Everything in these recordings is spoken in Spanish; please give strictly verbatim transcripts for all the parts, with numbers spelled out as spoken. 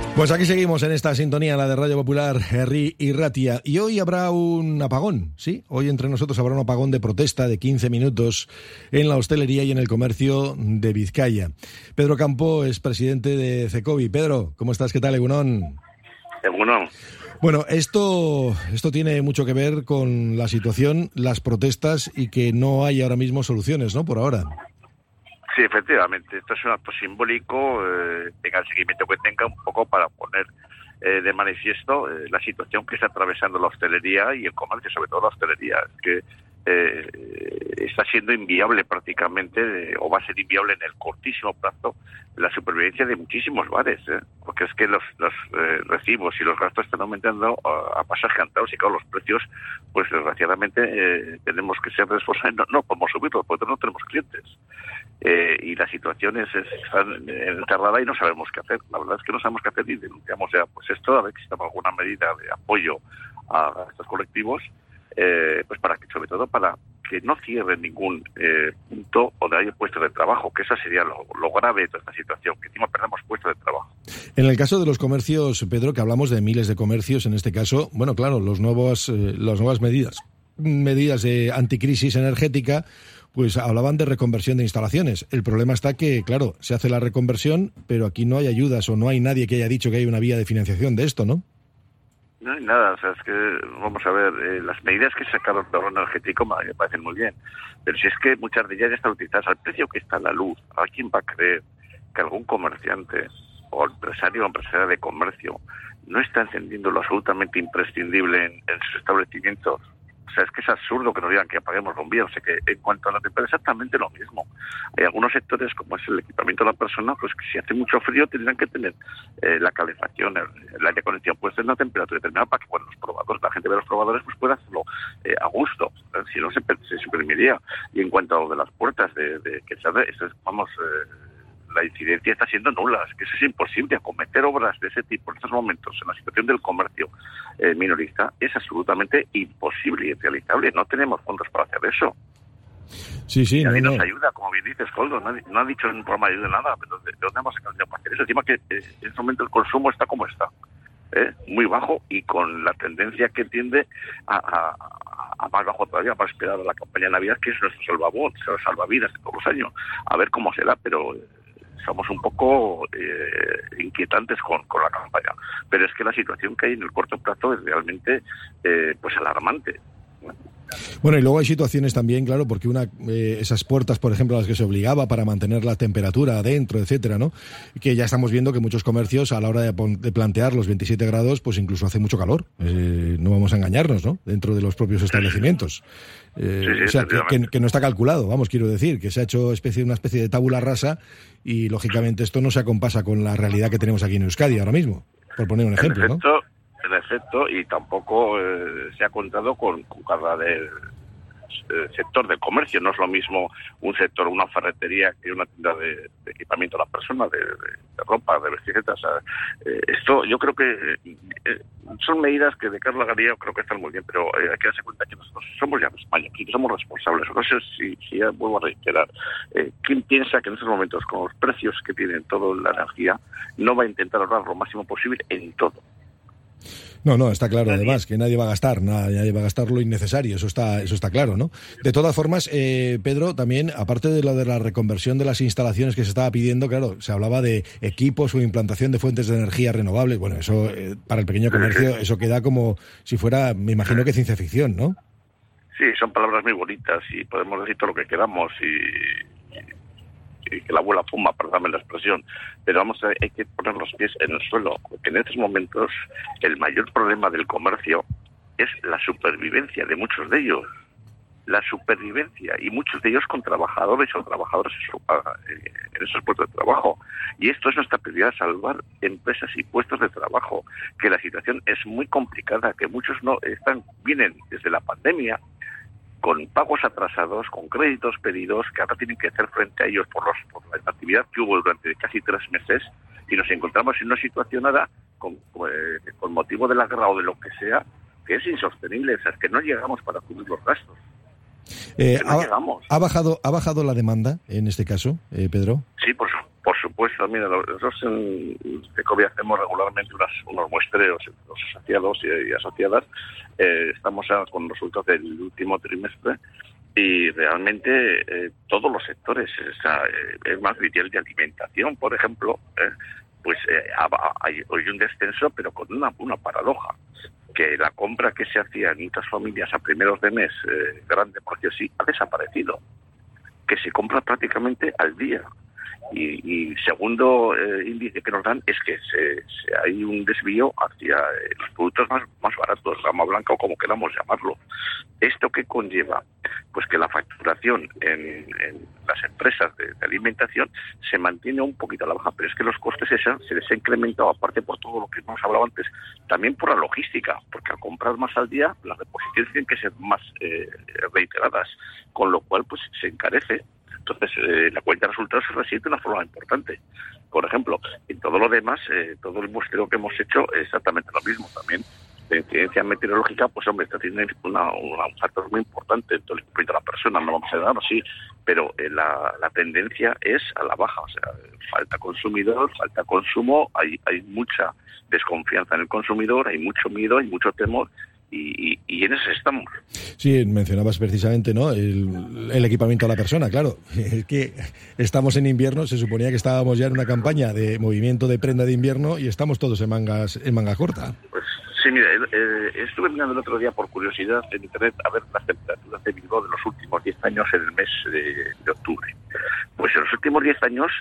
Pues aquí seguimos en esta sintonía, la de Radio Popular, Herri y Ratia. Y hoy habrá un apagón, ¿sí? Hoy entre nosotros habrá un apagón de protesta de quince minutos en la hostelería y en el comercio de Vizcaya. Pedro Campo es presidente de Cecovi. Pedro, ¿cómo estás? ¿Qué tal, Egunon? Egunon. Bueno, esto, esto tiene mucho que ver con la situación, las protestas y que no hay ahora mismo soluciones, ¿no? Por ahora. Sí, efectivamente. Esto es un acto simbólico, eh, tenga el seguimiento que tenga, un poco para poner eh, de manifiesto eh, la situación que está atravesando la hostelería y el comercio, sobre todo la hostelería, que eh, está siendo inviable prácticamente, eh, o va a ser inviable en el cortísimo plazo, la supervivencia de muchísimos bares, ¿eh? Porque es que los, los eh, recibos y los gastos están aumentando a, a pasos gigantados y claro, los precios, pues desgraciadamente eh, tenemos que ser responsables, no, no podemos subirlos porque no tenemos clientes. Eh, y la situación es, es está enterrada y no sabemos qué hacer. La verdad es que no sabemos qué hacer y denunciamos ya pues esto, a ver si existe alguna medida de apoyo a estos colectivos, eh, pues para que, sobre todo para que no cierren ningún eh, punto o de haya puestos de trabajo, que eso sería lo, lo grave de toda esta situación, que encima perdamos puestos de trabajo. En el caso de los comercios, Pedro, que hablamos de miles de comercios, en este caso, bueno, claro, los nuevos, eh, las nuevas medidas, medidas de anticrisis energética, pues hablaban de reconversión de instalaciones. El problema está que, claro, se hace la reconversión, pero aquí no hay ayudas o no hay nadie que haya dicho que hay una vía de financiación de esto, ¿no? No hay nada, o sea, es que, vamos a ver, eh, las medidas que sacaron del ahorro energético me parecen muy bien, pero si es que muchas de ellas ya están utilizadas al precio que está la luz. ¿A quién va a creer que algún comerciante o empresario o empresaria de comercio no está encendiendo lo absolutamente imprescindible en, en sus establecimientos? O sea, es que es absurdo que nos digan que apaguemos bombillos. O sea, que en cuanto a la temperatura, exactamente lo mismo. Hay algunos sectores, como es el equipamiento de la persona, pues que si hace mucho frío tendrán que tener eh, la calefacción, el, el aire acondicionado, puede ser una temperatura determinada para que cuando los probadores, la gente ve los probadores, pues pueda hacerlo eh, a gusto. Si no, se, se suprimiría. Y en cuanto a lo de las puertas, de, de que sabe, eso es, vamos... Eh, la incidencia está siendo nula, es que eso es imposible. Acometer obras de ese tipo en estos momentos, en la situación del comercio eh, minorista, es absolutamente imposible y irrealizable. No tenemos fondos para hacer eso. Sí, sí, y nadie no, nos no. ayuda, como bien dices, Coldo, nadie, no ha dicho en un programa de ayuda nada, pero ¿de, de dónde vamos a sacar dinero para hacer eso? Encima que eh, en este momento el consumo está como está, ¿eh? Muy bajo y con la tendencia que tiende a, a, a más bajo todavía para esperar a la campaña de Navidad, que es nuestro salvavidas, salvavidas de todos los años, a ver cómo será, pero... Eh, somos un poco eh, inquietantes con, con la campaña, pero es que la situación que hay en el corto plazo es realmente eh, pues alarmante. Bueno, y luego hay situaciones también, claro, porque una eh, esas puertas, por ejemplo, a las que se obligaba para mantener la temperatura adentro, etcétera, ¿no? Que ya estamos viendo que muchos comercios, a la hora de, de plantear los veintisiete grados, pues incluso hace mucho calor. Eh, no vamos a engañarnos, ¿no? Dentro de los propios establecimientos. Eh, sí, sí, o sea, que, que, que no está calculado, vamos, quiero decir, que se ha hecho especie, una especie de tabula rasa y, lógicamente, esto no se acompasa con la realidad que tenemos aquí en Euskadi ahora mismo, por poner un ejemplo, en efecto, ¿no? En efecto, y tampoco eh, se ha contado con, con cada del eh, sector del comercio. No es lo mismo un sector, una ferretería, que una tienda de, de equipamiento a la persona, de, de, de ropa, de vestimenta. O sea, eh, esto yo creo que eh, son medidas que de Carlos Garía creo que están muy bien, pero eh, hay que darse cuenta que nosotros somos ya de España, que somos responsables. Entonces, si, si ya vuelvo a reiterar, eh, ¿quién piensa que en estos momentos, con los precios que tienen toda la energía, no va a intentar ahorrar lo máximo posible en todo? No, no, está claro, además, que nadie va a gastar, nadie va a gastar lo innecesario, eso está eso está claro, ¿no? De todas formas, eh, Pedro, también, aparte de lo de la reconversión de las instalaciones que se estaba pidiendo, claro, se hablaba de equipos o implantación de fuentes de energía renovables. Bueno, eso, eh, para el pequeño comercio, eso queda como si fuera, me imagino que ciencia ficción, ¿no? Sí, son palabras muy bonitas y podemos decir todo lo que queramos y... y que la abuela fuma, perdóname la expresión, pero vamos a, hay que poner los pies en el suelo, porque en estos momentos el mayor problema del comercio es la supervivencia de muchos de ellos, la supervivencia, y muchos de ellos con trabajadores o trabajadoras en esos puestos de trabajo, y esto es nuestra prioridad, salvar empresas y puestos de trabajo, que la situación es muy complicada, que muchos no están, vienen desde la pandemia, con pagos atrasados, con créditos pedidos, que ahora tienen que hacer frente a ellos por, los, por la actividad que hubo durante casi tres meses, y nos encontramos en una situación ahora, con, eh, con motivo de la guerra o de lo que sea, que es insostenible, o sea, es que no llegamos para cubrir los gastos. Eh, no ha, llegamos. ¿ha bajado ha bajado la demanda en este caso, eh, Pedro? Sí, por supuesto. Por supuesto, mira, nosotros en Cecovi hacemos regularmente unas, unos muestreos entre los asociados y, y asociadas. Eh, estamos ya con los resultados del último trimestre y realmente eh, todos los sectores, o sea, eh, es más retail de alimentación, por ejemplo, eh, pues eh, hay, hay un descenso, pero con una, una paradoja, que la compra que se hacía en muchas familias a primeros de mes, eh, grande precio sí, ha desaparecido, que se compra prácticamente al día. Y, y segundo eh, índice que nos dan es que se, se hay un desvío hacia eh, los productos más, más baratos, gama blanca o como queramos llamarlo. ¿Esto qué conlleva? Pues que la facturación en, en las empresas de, de alimentación se mantiene un poquito a la baja, pero es que los costes esa, se les ha incrementado, aparte por todo lo que hemos hablado antes, también por la logística, porque al comprar más al día, las reposiciones tienen que ser más eh, reiteradas, con lo cual pues se encarece. Entonces, eh, la cuenta de resultados se resiente de una forma importante. Por ejemplo, en todo lo demás, eh, todo el muestreo que hemos hecho es exactamente lo mismo. También de incidencia meteorológica, pues hombre, está teniendo una, una, un factor muy importante en todo el cumplimiento de la persona, no vamos a dar así, pero eh, la, la tendencia es a la baja. O sea, falta consumidor, falta consumo, hay, hay mucha desconfianza en el consumidor, hay mucho miedo, hay mucho temor. Y, y, y en eso estamos. Sí, mencionabas precisamente, ¿no? El, el equipamiento a la persona, claro. Es que estamos en invierno, se suponía que estábamos ya en una campaña de movimiento de prenda de invierno y estamos todos en mangas en manga corta. Pues sí, mira, eh, estuve mirando el otro día por curiosidad en internet a ver las temperaturas de Bilbao de los últimos diez años en el mes de, de octubre. Pues en los últimos diez años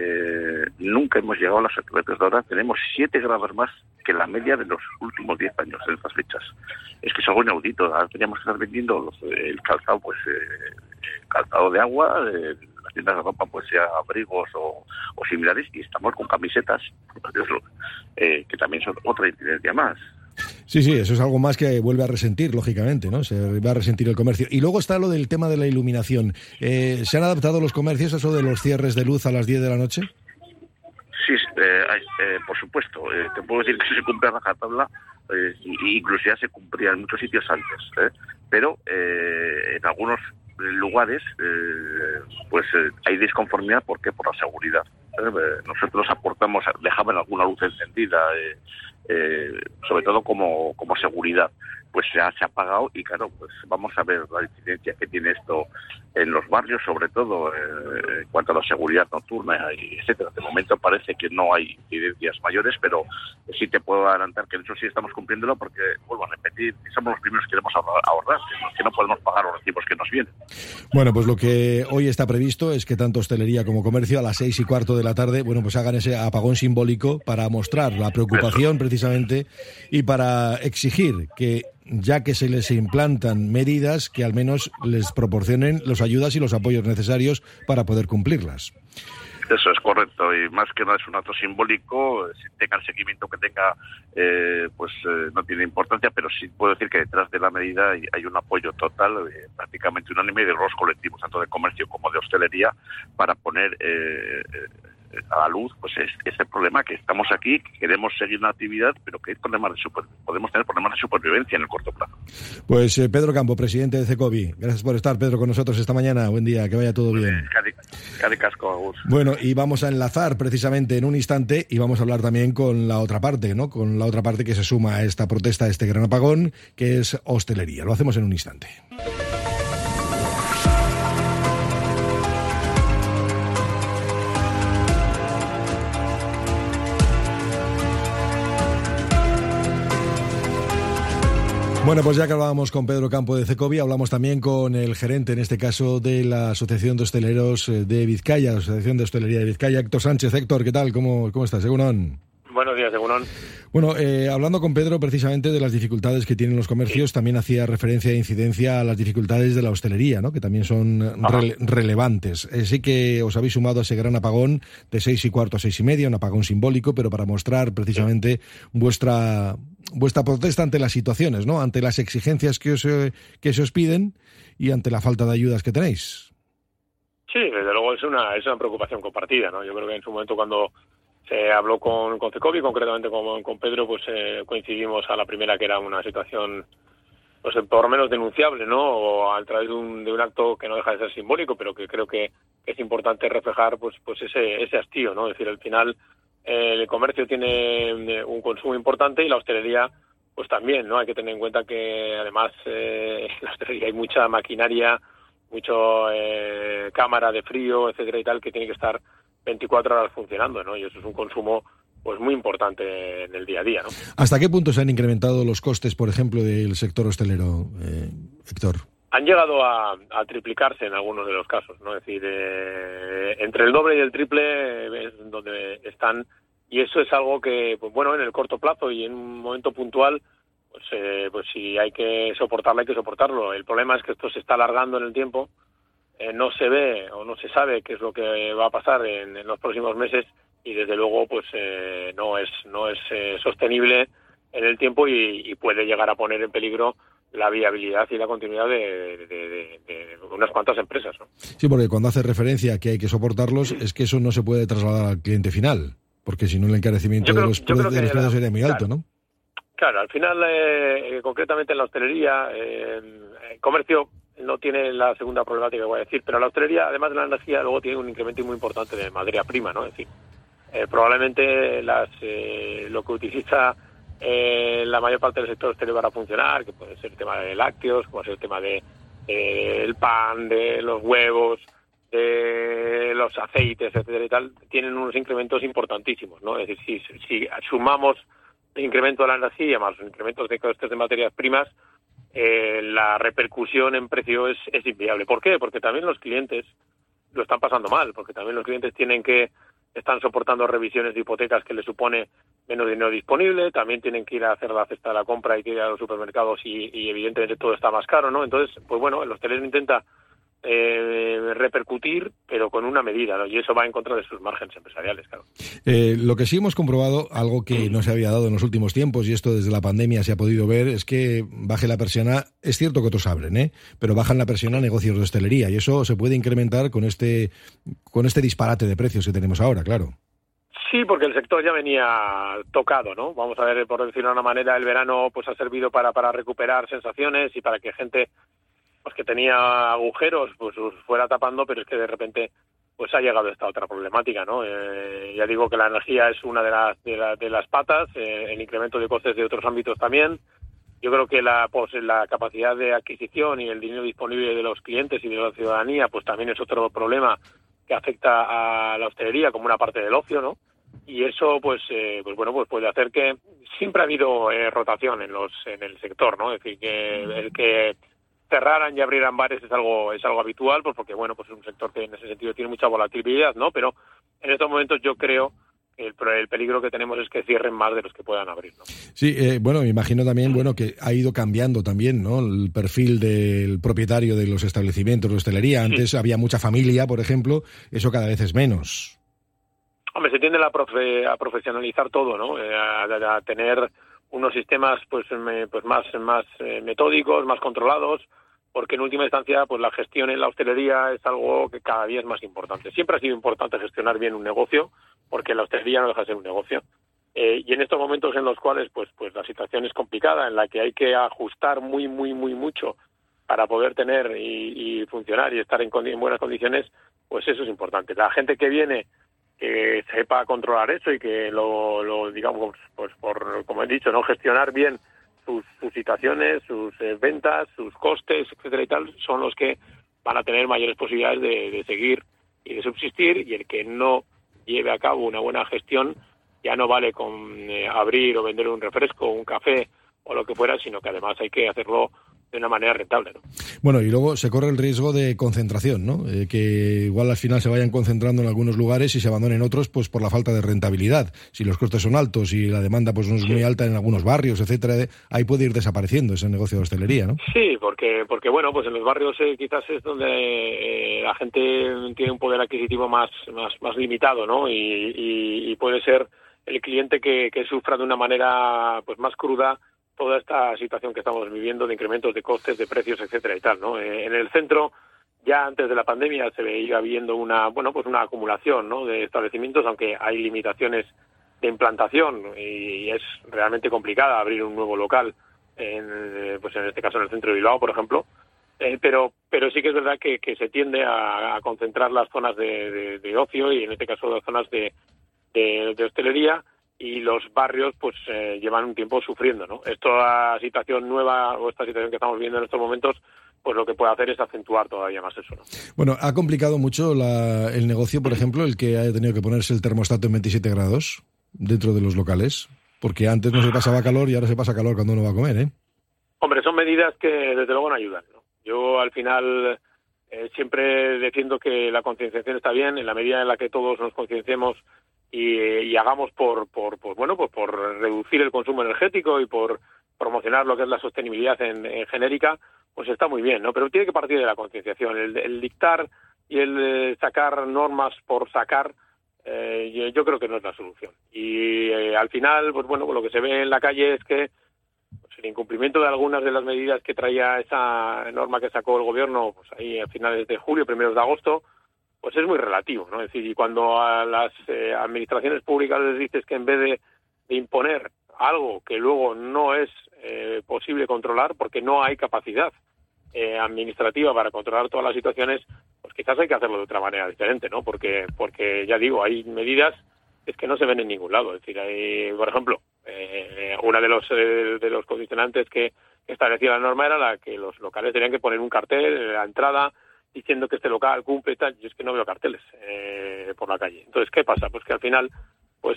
eh, nunca hemos llegado a las temperaturas de ahora, tenemos siete grados más que la media de los últimos diez años en estas fechas. Es que es algo inaudito. Ahora teníamos que estar vendiendo los, el calzado, pues eh, calzado de agua, eh, las tiendas de ropa, pues sea abrigos o, o similares, y estamos con camisetas, eh, que también son otra incidencia más. Sí, sí, eso es algo más que vuelve a resentir, lógicamente, ¿no? Se va a resentir el comercio. Y luego está lo del tema de la iluminación. Eh, ¿Se han adaptado los comercios a eso de los cierres de luz a las diez de la noche? Sí, eh, eh, por supuesto. Eh, te puedo decir que se cumple a rajatabla, eh, y incluso ya se cumplía en muchos sitios antes, ¿eh? Pero eh, en algunos lugares eh, pues eh, hay disconformidad. ¿Por qué? Por la seguridad. ¿eh? Nosotros aportamos, dejaban alguna luz encendida, eh, eh, sobre todo como, como seguridad. Pues se ha, se ha apagado y claro, pues vamos a ver la incidencia que tiene esto en los barrios, sobre todo eh, en cuanto a la seguridad nocturna y etcétera. De momento parece que no hay incidencias mayores, pero sí te puedo adelantar que en eso sí estamos cumpliéndolo, porque, vuelvo a repetir, somos los primeros que queremos ahorrar, que no podemos pagar los recibos que nos vienen. Bueno, pues lo que hoy está previsto es que tanto hostelería como comercio a las seis y cuarto de la tarde, bueno, pues hagan ese apagón simbólico para mostrar la preocupación precisamente y para exigir que, ya que se les implantan medidas, que al menos les proporcionen las ayudas y los apoyos necesarios para poder cumplirlas. Eso es correcto, y más que nada es un acto simbólico. Si tenga el seguimiento que tenga, eh, pues eh, no tiene importancia, pero sí puedo decir que detrás de la medida hay, hay un apoyo total, eh, prácticamente unánime, de los colectivos, tanto de comercio como de hostelería, para poner eh, a la luz pues es, este problema, que estamos aquí, que queremos seguir una actividad, pero que hay problemas de super, podemos tener problemas de supervivencia en el corto plazo. Pues eh, Pedro Campo, presidente de Cecovi, gracias por estar, Pedro, con nosotros esta mañana. Buen día, que vaya todo bien. Cadi casco, Agus. Bueno, y vamos a enlazar precisamente en un instante y vamos a hablar también con la otra parte, ¿no? Con la otra parte que se suma a esta protesta, a este gran apagón, que es hostelería. Lo hacemos en un instante. Bueno, pues ya que hablábamos con Pedro Campo de Cecovi, hablamos también con el gerente, en este caso, de la Asociación de Hosteleros de Vizcaya, la Asociación de Hostelería de Vizcaya, Héctor Sánchez. Héctor, ¿qué tal? ¿Cómo, cómo estás? Egunon. Buenos días, Egunon. Bueno, eh, hablando con Pedro precisamente de las dificultades que tienen los comercios, sí, también hacía referencia e incidencia a las dificultades de la hostelería, ¿no? Que también son rele- relevantes. Eh, sí que os habéis sumado a ese gran apagón de seis y cuarto a seis y media, un apagón simbólico, pero para mostrar precisamente sí. vuestra vuestra protesta ante las situaciones, ¿no? Ante las exigencias que os, eh, que se os piden y ante la falta de ayudas que tenéis. Sí, desde luego es una es una preocupación compartida, ¿no? Yo creo que en su momento, cuando se habló con, con Cecovi, concretamente con, con Pedro, pues eh, coincidimos a la primera que era una situación, pues por lo menos denunciable, ¿no? O a través de un, de un acto que no deja de ser simbólico, pero que creo que que es importante reflejar pues pues ese ese hastío, ¿no? Es decir, al final eh, el comercio tiene un consumo importante y la hostelería pues también, ¿no? Hay que tener en cuenta que además eh, en la hostelería hay mucha maquinaria, mucho eh, cámara de frío, etcétera y tal, que tiene que estar veinticuatro horas funcionando, ¿no? Y eso es un consumo pues muy importante en el día a día, ¿no? ¿Hasta qué punto se han incrementado los costes, por ejemplo, del sector hostelero, eh, Héctor? Han llegado a, a triplicarse en algunos de los casos, ¿no? Es decir, eh, entre el doble y el triple es donde están, y eso es algo que, pues bueno, en el corto plazo y en un momento puntual, pues, eh, pues si hay que soportarlo, hay que soportarlo. El problema es que esto se está alargando en el tiempo, eh, no se ve o no se sabe qué es lo que va a pasar en, en los próximos meses, y desde luego pues eh, no es no es eh, sostenible en el tiempo y, y puede llegar a poner en peligro la viabilidad y la continuidad de, de, de, de unas cuantas empresas, ¿no? Sí, porque cuando hace referencia a que hay que soportarlos, es que eso no se puede trasladar al cliente final, porque si no el encarecimiento creo, de los, pre- de los precios sería muy alto, claro, ¿no? Claro, al final, eh, concretamente en la hostelería, eh, el comercio no tiene la segunda problemática que voy a decir, pero la hostelería, además de la energía, luego tiene un incremento muy importante de materia prima, ¿no? Es decir, eh, probablemente las eh, lo que utiliza eh, la mayor parte del sector hostelero para funcionar, que puede ser el tema de lácteos, puede ser el tema de eh, el pan, de los huevos, de los aceites, etcétera y tal, tienen unos incrementos importantísimos, ¿no? Es decir, si, si sumamos el incremento de la energía más los incrementos de costes de materias primas, eh, la repercusión en precio es, es inviable. ¿Por qué? Porque también los clientes lo están pasando mal, porque también los clientes tienen que están soportando revisiones de hipotecas que les supone menos dinero disponible, también tienen que ir a hacer la cesta de la compra y que ir a los supermercados y, y evidentemente todo está más caro, ¿no? Entonces, pues bueno, el hostelero intenta eh, repercutir, pero con una medida, ¿no? Y eso va en contra de sus márgenes empresariales, claro. Eh, lo que sí hemos comprobado, algo que no se había dado en los últimos tiempos, y esto desde la pandemia se ha podido ver, es que baje la persiana, es cierto que otros abren, ¿eh? Pero bajan la persiana a negocios de hostelería, y eso se puede incrementar con este, con este disparate de precios que tenemos ahora, claro. Sí, porque el sector ya venía tocado, ¿no? Vamos a ver, por decirlo de una manera, el verano pues ha servido para, para recuperar sensaciones y para que gente pues que tenía agujeros pues fuera tapando, pero es que de repente pues ha llegado esta otra problemática, ¿no? Eh, ya digo que la energía es una de las de, la, de las patas, eh, el incremento de costes de otros ámbitos también. Yo creo que la pues la capacidad de adquisición y el dinero disponible de los clientes y de la ciudadanía pues también es otro problema que afecta a la hostelería como una parte del ocio, ¿no? Y eso pues eh, pues bueno pues puede hacer que siempre ha habido eh, rotación en los en el sector, ¿no? Es decir, que el que cerraran y abrieran bares es algo es algo habitual, pues porque bueno pues es un sector que en ese sentido tiene mucha volatilidad, ¿no? Pero en estos momentos yo creo que el, el peligro que tenemos es que cierren más de los que puedan abrir, ¿no? Sí, eh, bueno, me imagino también bueno que ha ido cambiando también, ¿no? El perfil del propietario de los establecimientos de hostelería. Antes sí. Había mucha familia, por ejemplo, eso cada vez es menos. Hombre, se tiende a, profe, a profesionalizar todo, ¿no? Eh, a, a tener unos sistemas pues me, pues más más eh, metódicos, más controlados, porque en última instancia pues la gestión en la hostelería es algo que cada día es más importante. Siempre ha sido importante gestionar bien un negocio, porque la hostelería no deja de ser un negocio. Eh, y en estos momentos en los cuales pues pues la situación es complicada, en la que hay que ajustar muy muy muy mucho para poder tener y, y funcionar y estar en, en buenas condiciones, pues eso es importante. La gente que viene que sepa controlar eso y que lo, lo digamos, pues por como he dicho, no gestionar bien sus, sus situaciones, sus eh, ventas, sus costes, etcétera y tal, son los que van a tener mayores posibilidades de, de seguir y de subsistir, y el que no lleve a cabo una buena gestión ya no vale con eh, abrir o vender un refresco, un café o lo que fuera, sino que además hay que hacerlo de una manera rentable, ¿no? Bueno, y luego se corre el riesgo de concentración, ¿no? Eh, que igual al final se vayan concentrando en algunos lugares y se abandonen otros, pues por la falta de rentabilidad. Si los costes son altos y la demanda pues no es sí. muy alta en algunos barrios, etcétera, ahí puede ir desapareciendo ese negocio de hostelería, ¿no? Sí, porque porque bueno, pues en los barrios eh, quizás es donde eh, la gente tiene un poder adquisitivo más más más limitado, ¿no? Y, y, y puede ser el cliente que, que sufra de una manera pues más cruda toda esta situación que estamos viviendo de incrementos de costes, de precios, etcétera y tal, ¿no? Eh, en el centro, ya antes de la pandemia se veía viendo una, bueno, pues una acumulación, ¿no? de establecimientos, aunque hay limitaciones de implantación y es realmente complicada abrir un nuevo local, en, pues en este caso en el centro de Bilbao, por ejemplo. Eh, pero pero sí que es verdad que, que se tiende a, a concentrar las zonas de, de, de ocio y en este caso las zonas de, de, de hostelería, y los barrios pues eh, llevan un tiempo sufriendo, ¿no? Esta situación nueva o esta situación que estamos viendo en estos momentos, pues lo que puede hacer es acentuar todavía más eso, ¿no? Bueno, ha complicado mucho la, el negocio, por ejemplo, el que haya tenido que ponerse el termostato en veintisiete grados dentro de los locales, porque antes no se pasaba calor y ahora se pasa calor cuando uno va a comer, ¿eh? Hombre, son medidas que desde luego no ayudan, ¿no? Yo al final eh, siempre defiendo que la concienciación está bien en la medida en la que todos nos concienciemos y, y hagamos por, por, por bueno, pues por reducir el consumo energético y por promocionar lo que es la sostenibilidad en, en genérica, pues está muy bien, ¿no? Pero tiene que partir de la concienciación. El, el dictar y el eh, sacar normas por sacar, eh, yo, yo creo que no es la solución. Y eh, al final, pues bueno, pues lo que se ve en la calle es que el incumplimiento de algunas de las medidas que traía esa norma que sacó el gobierno, pues ahí a finales de julio, primeros de agosto, pues es muy relativo, ¿no? Es decir, y cuando a las eh, administraciones públicas les dices que en vez de, de imponer algo que luego no es eh, posible controlar, porque no hay capacidad eh, administrativa para controlar todas las situaciones, pues quizás hay que hacerlo de otra manera diferente, ¿no? Porque, porque ya digo, hay medidas es que no se ven en ningún lado. Es decir, hay, por ejemplo, eh, una de los eh, de los condicionantes que establecía la norma era la que los locales tenían que poner un cartel en la entrada diciendo que este local cumple y tal. Yo es que no veo carteles eh, por la calle. Entonces, ¿qué pasa? Pues que al final, pues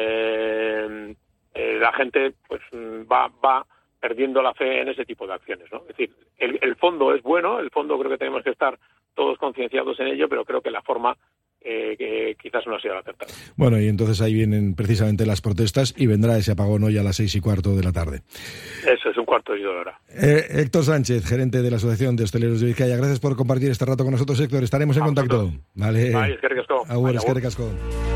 eh, eh, la gente pues va va perdiendo la fe en ese tipo de acciones, ¿no? Es decir, el, el fondo es bueno, el fondo creo que tenemos que estar todos concienciados en ello, pero creo que la forma Eh, que quizás no ha sido la acertada. Bueno, y entonces ahí vienen precisamente las protestas y vendrá ese apagón hoy a las seis y cuarto de la tarde. Eso es un cuarto de hora. Eh, Héctor Sánchez, gerente de la Asociación de Hosteleros de Vizcaya. Gracias por compartir este rato con nosotros, Héctor. Estaremos en Vamos contacto. Vale. Vale, eskerrik asko. Agur, eskerrik asko.